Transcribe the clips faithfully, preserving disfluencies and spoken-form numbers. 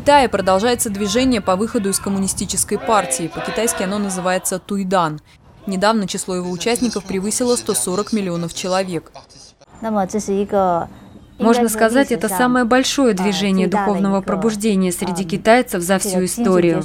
Китае продолжается движение по выходу из коммунистической партии. По-китайски оно называется «Туйдан». Недавно число его участников превысило сто сорок миллионов человек. Можно сказать, это самое большое движение духовного пробуждения среди китайцев за всю историю.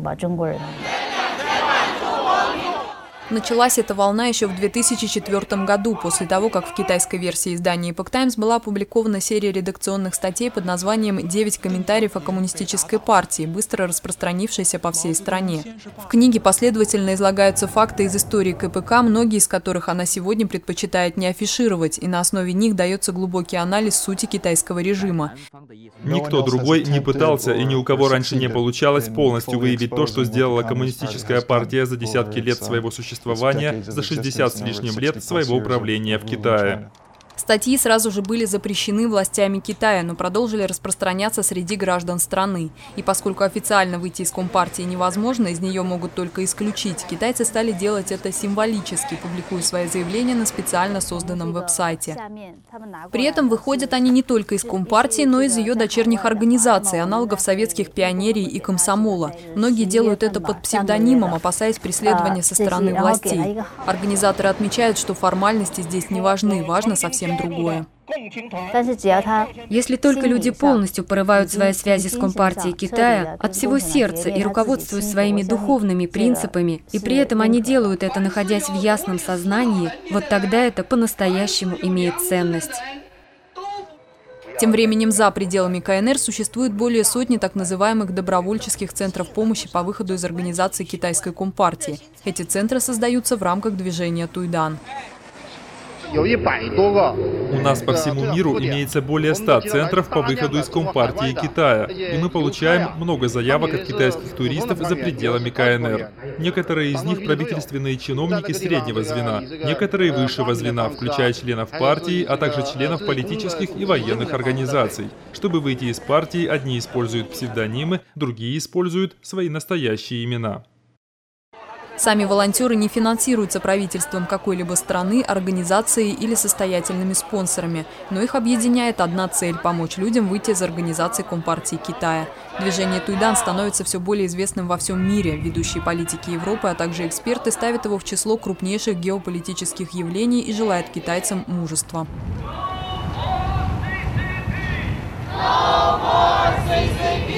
Началась эта волна еще в две тысячи четвёртом году, после того, как в китайской версии издания Epoch Times была опубликована серия редакционных статей под названием «девять комментариев о коммунистической партии», быстро распространившейся по всей стране. В книге последовательно излагаются факты из истории ка пэ ка, многие из которых она сегодня предпочитает не афишировать, и на основе них дается глубокий анализ сути китайского режима. Никто другой не пытался, и ни у кого раньше не получалось полностью выявить то, что сделала коммунистическая партия за десятки лет своего существования, за шестьдесят с лишним лет своего управления в Китае. Статьи сразу же были запрещены властями Китая, но продолжили распространяться среди граждан страны. И поскольку официально выйти из Компартии невозможно, из нее могут только исключить, китайцы стали делать это символически, публикуя свои заявления на специально созданном веб-сайте. При этом выходят они не только из Компартии, но и из ее дочерних организаций, аналогов советских пионерий и комсомола. Многие делают это под псевдонимом, опасаясь преследования со стороны властей. Организаторы отмечают, что формальности здесь не важны, важно совсем другое. Если только люди полностью порывают свои связи с Компартией Китая от всего сердца и руководствуясь своими духовными принципами, и при этом они делают это, находясь в ясном сознании, вот тогда это по-настоящему имеет ценность. Тем временем за пределами ка эн эр существует более сотни так называемых добровольческих центров помощи по выходу из организации китайской Компартии. Эти центры создаются в рамках движения «Туйдан». У нас по всему миру имеется более ста центров по выходу из Компартии Китая, и мы получаем много заявок от китайских туристов за пределами ка эн эр. Некоторые из них правительственные чиновники среднего звена, некоторые высшего звена, включая членов партии, а также членов политических и военных организаций. Чтобы выйти из партии, одни используют псевдонимы, другие используют свои настоящие имена. Сами волонтеры не финансируются правительством какой-либо страны, организацией или состоятельными спонсорами, но их объединяет одна цель – помочь людям выйти из организации Компартии Китая. Движение «Туйдан» становится все более известным во всем мире. Ведущие политики Европы, а также эксперты ставят его в число крупнейших геополитических явлений и желают китайцам мужества. No more C C P!